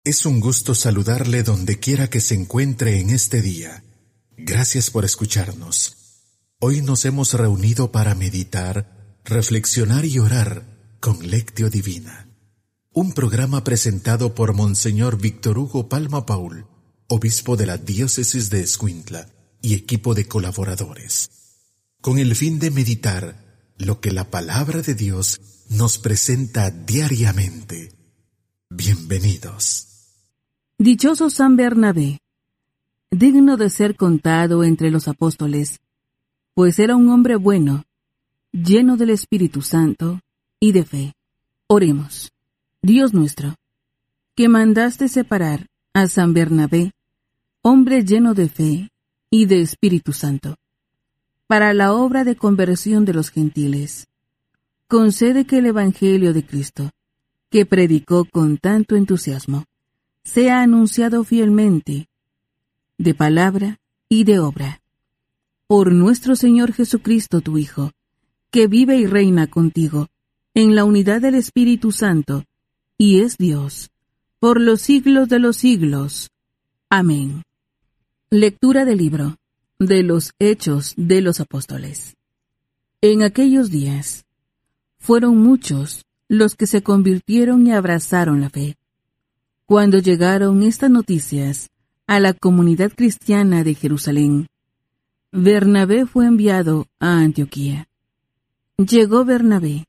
Es un gusto saludarle donde quiera que se encuentre en este día. Gracias por escucharnos. Hoy nos hemos reunido para meditar, reflexionar y orar con Lectio Divina. Un programa presentado por Monseñor Víctor Hugo Palma Paul, obispo de la diócesis de Escuintla y equipo de colaboradores, con el fin de meditar lo que la palabra de Dios nos presenta diariamente. Bienvenidos. Dichoso San Bernabé, digno de ser contado entre los apóstoles, pues era un hombre bueno, lleno del Espíritu Santo y de fe. Oremos. Dios nuestro, que mandaste separar a San Bernabé, hombre lleno de fe y de Espíritu Santo, para la obra de conversión de los gentiles, concede que el Evangelio de Cristo, que predicó con tanto entusiasmo, sea anunciado fielmente, de palabra y de obra, por nuestro Señor Jesucristo, tu Hijo, que vive y reina contigo, en la unidad del Espíritu Santo, y es Dios, por los siglos de los siglos. Amén. Lectura del libro de los Hechos de los Apóstoles. En aquellos días, fueron muchos los que se convirtieron y abrazaron la fe. Cuando llegaron estas noticias a la comunidad cristiana de Jerusalén, Bernabé fue enviado a Antioquía. Llegó Bernabé,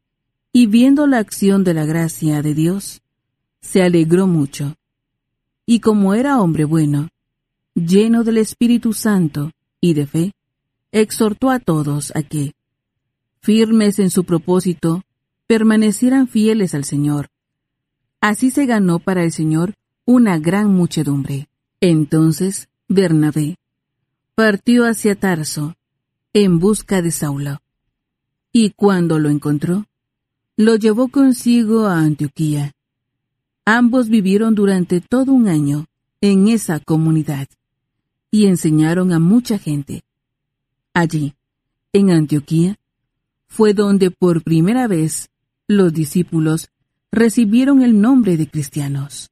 y viendo la acción de la gracia de Dios, se alegró mucho, y como era hombre bueno, lleno del Espíritu Santo y de fe, exhortó a todos a que, firmes en su propósito, permanecieran fieles al Señor. Así se ganó para el Señor una gran muchedumbre. Entonces Bernabé partió hacia Tarso en busca de Saulo, y cuando lo encontró, lo llevó consigo a Antioquía. Ambos vivieron durante todo un año en esa comunidad y enseñaron a mucha gente. Allí, en Antioquía, fue donde por primera vez los discípulos recibieron el nombre de cristianos.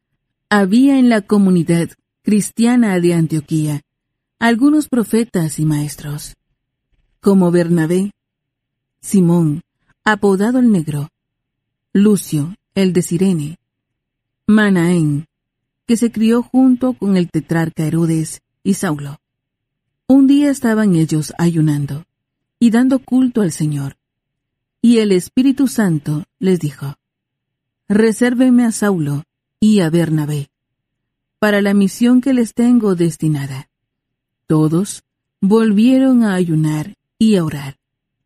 Había en la comunidad cristiana de Antioquía algunos profetas y maestros, como Bernabé, Simón, apodado el Negro, Lucio, el de Cirene, Manaén, que se crió junto con el tetrarca Herodes, y Saulo. Un día estaban ellos ayunando y dando culto al Señor, y el Espíritu Santo les dijo: resérvenme a Saulo y a Bernabé, para la misión que les tengo destinada. Todos volvieron a ayunar y a orar.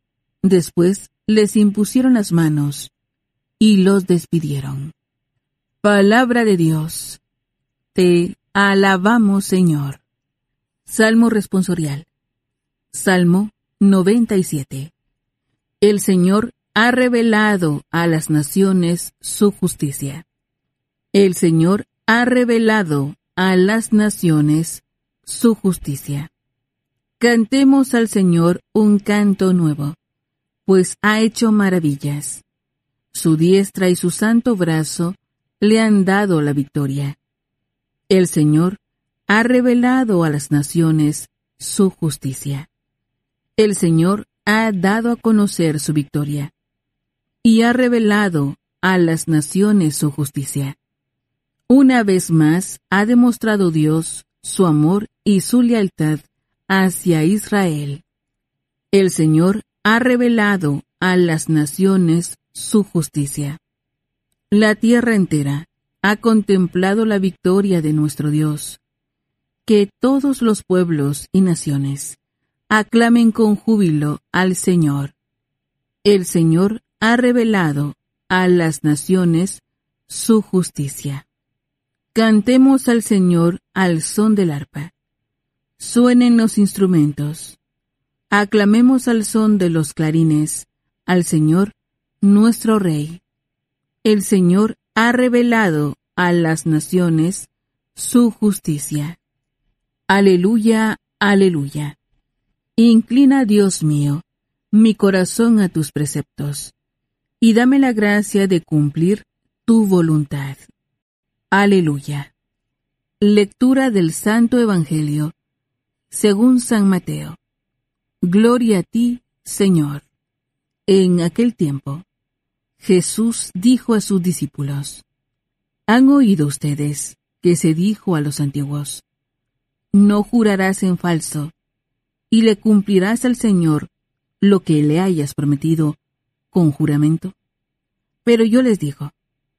Después les impusieron las manos y los despidieron. Palabra de Dios. Te alabamos, Señor. Salmo responsorial. Salmo 97. El Señor ha revelado a las naciones su justicia. El Señor ha revelado a las naciones su justicia. Cantemos al Señor un canto nuevo, pues ha hecho maravillas. Su diestra y su santo brazo le han dado la victoria. El Señor ha revelado a las naciones su justicia. El Señor ha dado a conocer su victoria, y ha revelado a las naciones su justicia. Una vez más ha demostrado Dios su amor y su lealtad hacia Israel. El Señor ha revelado a las naciones su justicia. La tierra entera ha contemplado la victoria de nuestro Dios. Que todos los pueblos y naciones aclamen con júbilo al Señor. El Señor ha revelado a las naciones su justicia. Cantemos al Señor al son del arpa. Suenen los instrumentos. Aclamemos al son de los clarines al Señor, nuestro Rey. El Señor ha revelado a las naciones su justicia. Aleluya, aleluya. Inclina, Dios mío, mi corazón a tus preceptos, y dame la gracia de cumplir tu voluntad. Aleluya. Lectura del Santo Evangelio según San Mateo. Gloria a ti, Señor. En aquel tiempo, Jesús dijo a sus discípulos: ¿Han oído ustedes que se dijo a los antiguos: no jurarás en falso, y le cumplirás al Señor lo que le hayas prometido con juramento? Pero yo les digo: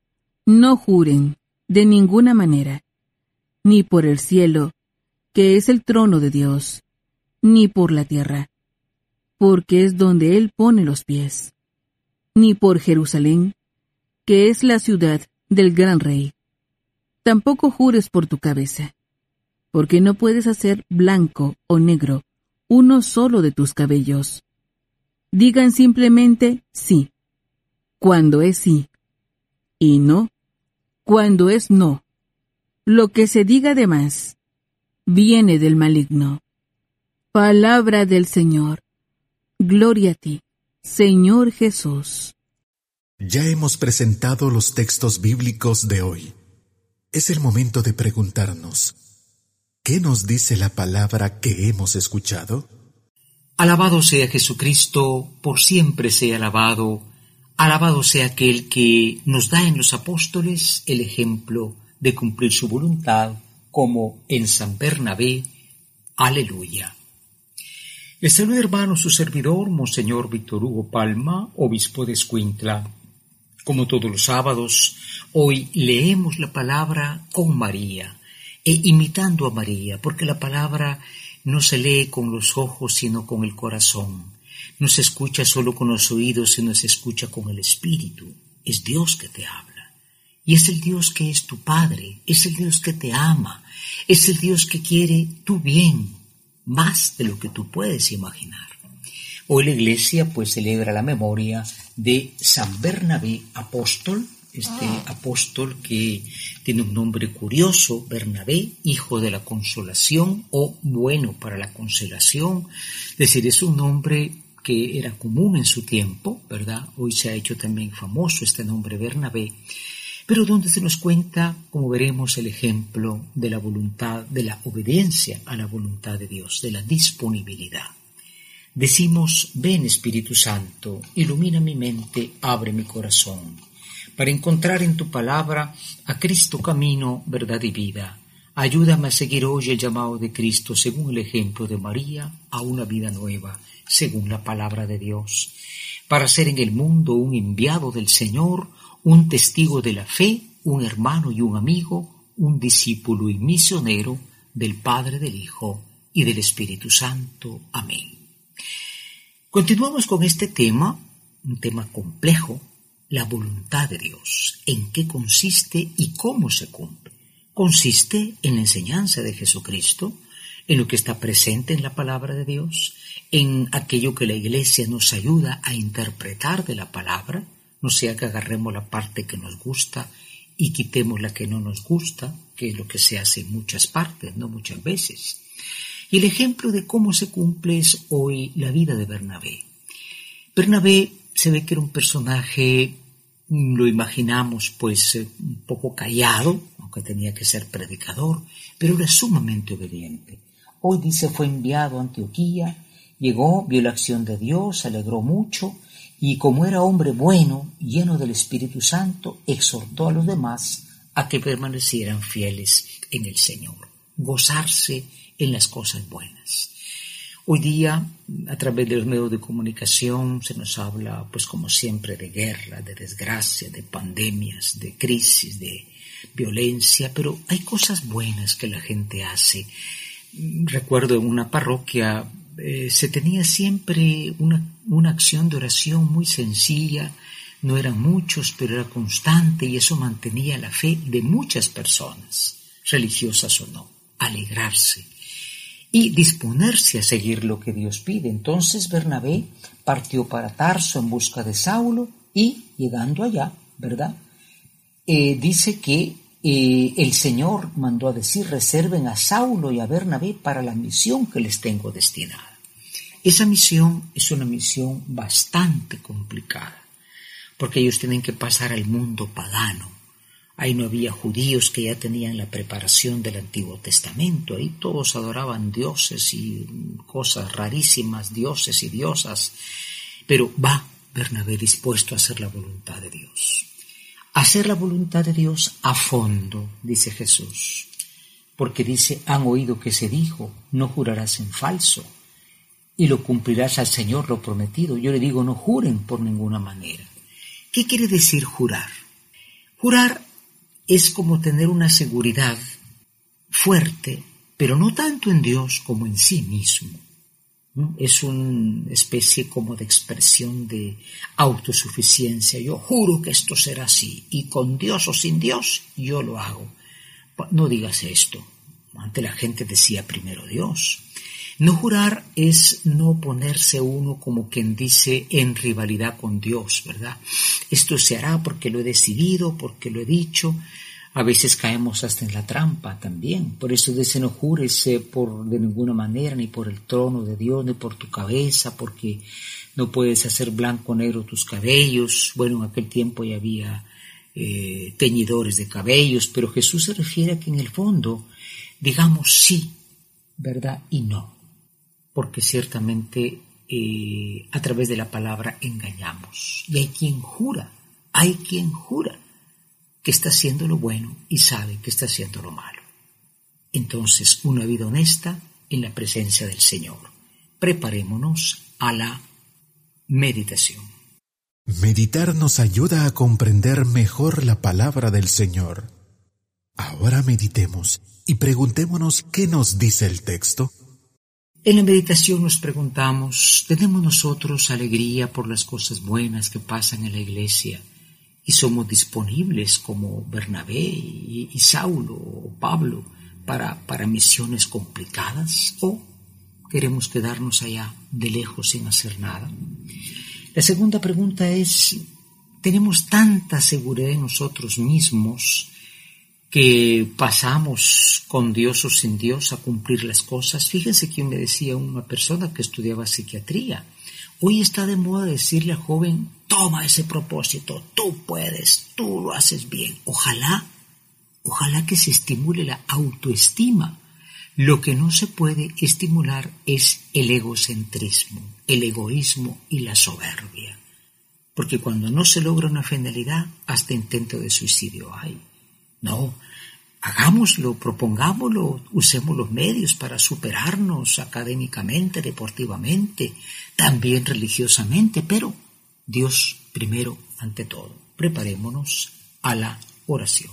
no juren de ninguna manera, ni por el cielo, que es el trono de Dios, ni por la tierra, porque es donde Él pone los pies, ni por Jerusalén, que es la ciudad del gran rey. Tampoco jures por tu cabeza, porque no puedes hacer blanco o negro uno solo de tus cabellos. Digan simplemente sí, cuando es sí, y no, cuando es no. Lo que se diga de más viene del maligno. Palabra del Señor. Gloria a ti, Señor Jesús. Ya hemos presentado los textos bíblicos de hoy. Es el momento de preguntarnos: ¿qué nos dice la palabra que hemos escuchado? Alabado sea Jesucristo, por siempre sea alabado. Alabado sea aquel que nos da en los apóstoles el ejemplo de cumplir su voluntad, como en San Bernabé. Aleluya. Les saluda, hermano, su servidor, Monseñor Víctor Hugo Palma, obispo de Escuintla. Como todos los sábados, hoy leemos la palabra con María e imitando a María, porque la palabra no se lee con los ojos, sino con el corazón. No se escucha solo con los oídos, sino se escucha con el espíritu. Es Dios que te habla. Y es el Dios que es tu Padre, es el Dios que te ama, es el Dios que quiere tu bien, más de lo que tú puedes imaginar. Hoy la Iglesia celebra la memoria de San Bernabé apóstol, este apóstol que tiene un nombre curioso, Bernabé, hijo de la consolación o bueno para la consolación. Es decir, es un nombre que era común en su tiempo, ¿verdad? Hoy se ha hecho también famoso este nombre Bernabé, pero donde se nos cuenta, como veremos, el ejemplo de la voluntad, de la obediencia a la voluntad de Dios, de la disponibilidad. Decimos: ven Espíritu Santo, ilumina mi mente, abre mi corazón, para encontrar en tu palabra a Cristo camino, verdad y vida. Ayúdame a seguir hoy el llamado de Cristo según el ejemplo de María a una vida nueva, según la palabra de Dios, para ser en el mundo un enviado del Señor, un testigo de la fe, un hermano y un amigo, un discípulo y misionero del Padre, del Hijo y del Espíritu Santo. Amén. Continuamos con este tema, un tema complejo, la voluntad de Dios. ¿En qué consiste y cómo se cumple? Consiste en la enseñanza de Jesucristo, en lo que está presente en la palabra de Dios, en aquello que la Iglesia nos ayuda a interpretar de la palabra, no sea que agarremos la parte que nos gusta y quitemos la que no nos gusta, que es lo que se hace en muchas partes, no muchas veces. Y el ejemplo de cómo se cumple es hoy la vida de Bernabé. Bernabé se ve que era un personaje, lo imaginamos un poco callado, aunque tenía que ser predicador, pero era sumamente obediente. Hoy dice fue enviado a Antioquía, llegó, vio la acción de Dios, se alegró mucho, y como era hombre bueno, lleno del Espíritu Santo, exhortó a los demás a que permanecieran fieles en el Señor, gozarse en las cosas buenas. Hoy día, a través de los medios de comunicación, se nos habla, como siempre, de guerra, de desgracia, de pandemias, de crisis, de violencia, pero hay cosas buenas que la gente hace. Recuerdo en una parroquia se tenía siempre una acción de oración muy sencilla, no eran muchos, pero era constante y eso mantenía la fe de muchas personas, religiosas o no, alegrarse y disponerse a seguir lo que Dios pide. Entonces Bernabé partió para Tarso en busca de Saulo y llegando allá, ¿verdad? Dice que el Señor mandó a decir: reserven a Saulo y a Bernabé para la misión que les tengo destinada. Esa misión es una misión bastante complicada, porque ellos tienen que pasar al mundo pagano, Ahí no había judíos que ya tenían la preparación del Antiguo Testamento. Ahí todos adoraban dioses y cosas rarísimas, dioses y diosas. Pero va Bernabé dispuesto a hacer la voluntad de Dios. Hacer la voluntad de Dios a fondo, dice Jesús. Porque dice, han oído que se dijo, no jurarás en falso y lo cumplirás al Señor lo prometido. Yo le digo, no juren por ninguna manera. ¿Qué quiere decir jurar? Jurar es como tener una seguridad fuerte, pero no tanto en Dios como en sí mismo. ¿No? Es una especie como de expresión de autosuficiencia. Yo juro que esto será así, y con Dios o sin Dios, yo lo hago. No digas esto. Antes la gente decía primero Dios. No jurar es no ponerse uno como quien dice en rivalidad con Dios, ¿verdad? Esto se hará porque lo he decidido, porque lo he dicho. A veces caemos hasta en la trampa también. Por eso dice, no jures de ninguna manera, ni por el trono de Dios, ni por tu cabeza, porque no puedes hacer blanco o negro tus cabellos. Bueno, en aquel tiempo ya había teñidores de cabellos, pero Jesús se refiere a que en el fondo digamos sí, ¿verdad? Y no. Porque ciertamente a través de la palabra engañamos. Y hay quien jura que está haciendo lo bueno y sabe que está haciendo lo malo. Entonces, una vida honesta en la presencia del Señor. Preparémonos a la meditación. Meditar nos ayuda a comprender mejor la palabra del Señor. Ahora meditemos y preguntémonos qué nos dice el texto. En la meditación nos preguntamos, ¿tenemos nosotros alegría por las cosas buenas que pasan en la iglesia? ¿Y somos disponibles como Bernabé y Saulo o Pablo para misiones complicadas? ¿O queremos quedarnos allá de lejos sin hacer nada? La segunda pregunta es, ¿tenemos tanta seguridad en nosotros mismos que pasamos con Dios o sin Dios a cumplir las cosas? Fíjense que me decía una persona que estudiaba psiquiatría. Hoy está de moda decirle al joven, toma ese propósito, tú puedes, tú lo haces bien. Ojalá que se estimule la autoestima. Lo que no se puede estimular es el egocentrismo, el egoísmo y la soberbia. Porque cuando no se logra una finalidad, hasta intento de suicidio hay. No, hagámoslo, propongámoslo, usemos los medios para superarnos académicamente, deportivamente, también religiosamente, pero Dios primero ante todo. Preparémonos a la oración.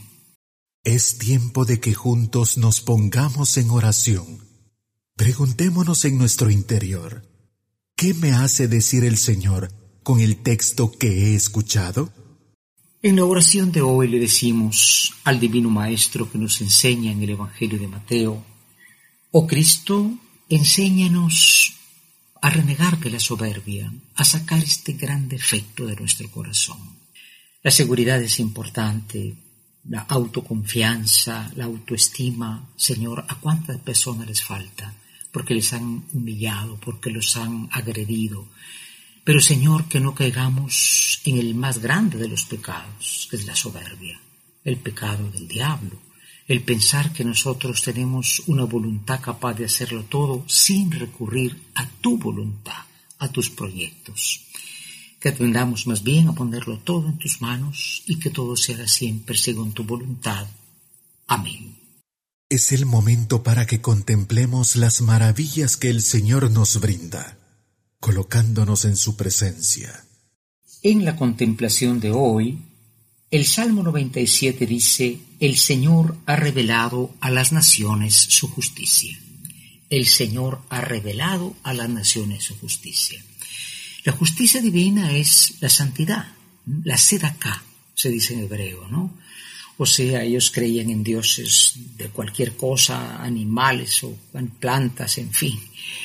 Es tiempo de que juntos nos pongamos en oración. Preguntémonos en nuestro interior, ¿qué me hace decir el Señor con el texto que he escuchado? En la oración de hoy le decimos al Divino Maestro que nos enseña en el Evangelio de Mateo, oh Cristo, enséñanos a renegar de la soberbia, a sacar este gran defecto de nuestro corazón. La seguridad es importante, la autoconfianza, la autoestima. Señor, ¿a cuántas personas les falta? Porque les han humillado, porque los han agredido. Pero, Señor, que no caigamos en el más grande de los pecados, que es la soberbia, el pecado del diablo, el pensar que nosotros tenemos una voluntad capaz de hacerlo todo sin recurrir a tu voluntad, a tus proyectos. Que aprendamos más bien a ponerlo todo en tus manos y que todo se haga siempre según tu voluntad. Amén. Es el momento para que contemplemos las maravillas que el Señor nos brinda, colocándonos en su presencia. En la contemplación de hoy, el Salmo 97 dice, el Señor ha revelado a las naciones su justicia. El Señor ha revelado a las naciones su justicia. La justicia divina es la santidad, la sedaká, se dice en hebreo, ¿no? O sea, ellos creían en dioses de cualquier cosa, animales o plantas, en fin.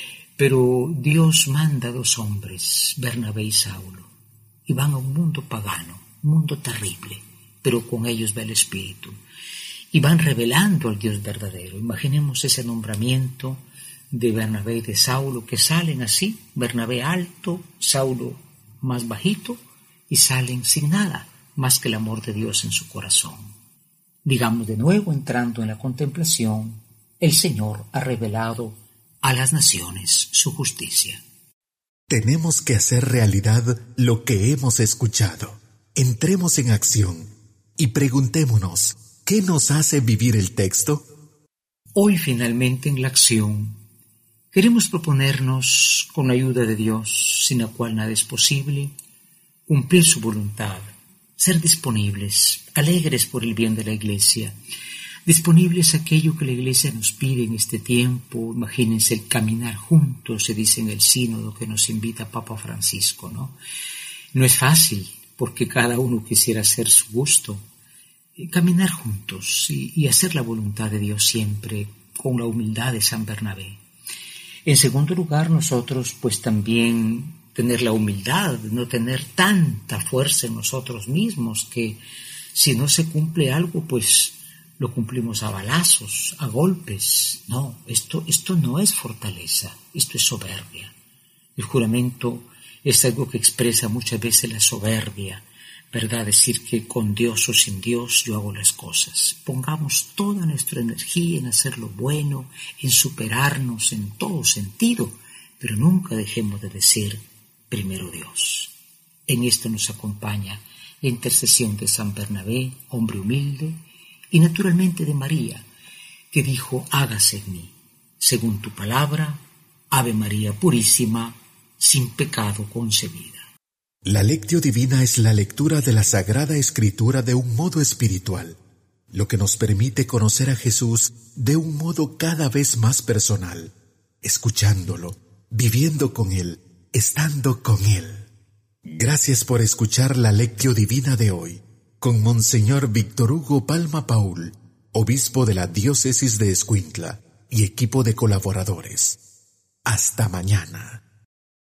Pero Dios manda a dos hombres, Bernabé y Saulo, y van a un mundo pagano, un mundo terrible, pero con ellos va el Espíritu. Y van revelando al Dios verdadero. Imaginemos ese nombramiento de Bernabé y de Saulo, que salen así, Bernabé alto, Saulo más bajito, y salen sin nada, más que el amor de Dios en su corazón. Digamos de nuevo, entrando en la contemplación, el Señor ha revelado a las naciones su justicia. Tenemos que hacer realidad lo que hemos escuchado. Entremos en acción y preguntémonos, ¿qué nos hace vivir el texto? Hoy, finalmente, en la acción, queremos proponernos, con la ayuda de Dios, sin la cual nada es posible, cumplir su voluntad, ser disponibles, alegres por el bien de la Iglesia, disponibles a aquello que la Iglesia nos pide en este tiempo. Imagínense el caminar juntos, se dice en el sínodo que nos invita Papa Francisco, ¿no? No es fácil, porque cada uno quisiera hacer su gusto. Caminar juntos y hacer la voluntad de Dios siempre con la humildad de San Bernabé. En segundo lugar, nosotros pues también tener la humildad, no tener tanta fuerza en nosotros mismos que si no se cumple algo pues lo cumplimos a balazos, a golpes. No, esto no es fortaleza, esto es soberbia. El juramento es algo que expresa muchas veces la soberbia, ¿verdad? Decir que con Dios o sin Dios yo hago las cosas. Pongamos toda nuestra energía en hacer lo bueno, en superarnos en todo sentido, pero nunca dejemos de decir primero Dios. En esto nos acompaña la intercesión de San Bernabé, hombre humilde, y naturalmente de María, que dijo: hágase en mí, según tu palabra, Ave María purísima, sin pecado concebida. La Lectio Divina es la lectura de la Sagrada Escritura de un modo espiritual, lo que nos permite conocer a Jesús de un modo cada vez más personal, escuchándolo, viviendo con Él, estando con Él. Gracias por escuchar la Lectio Divina de hoy, con Monseñor Víctor Hugo Palma Paul, obispo de la Diócesis de Escuintla y equipo de colaboradores. Hasta mañana.